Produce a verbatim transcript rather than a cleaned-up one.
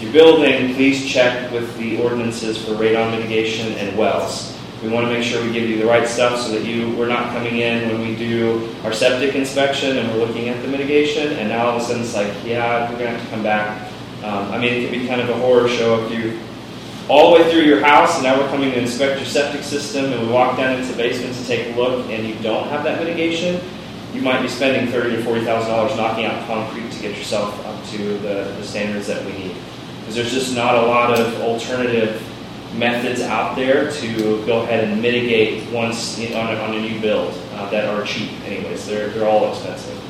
if you're building, please check with the ordinances for radon mitigation and wells. We want to make sure we give you the right stuff so that you we're not coming in when we do our septic inspection and we're looking at the mitigation, and now all of a sudden it's like, yeah, we're going to have to come back. Um, I mean, it can be kind of a horror show if you all the way through your house, and now we're coming to inspect your septic system, and we walk down into the basement to take a look, and you don't have that mitigation. You might be spending thirty thousand to forty thousand dollars knocking out concrete to get yourself up to the, the standards that we need. Because there's just not a lot of alternative methods out there to go ahead and mitigate once you know, on, a, on a new build uh, that are cheap anyways. They're, they're all expensive.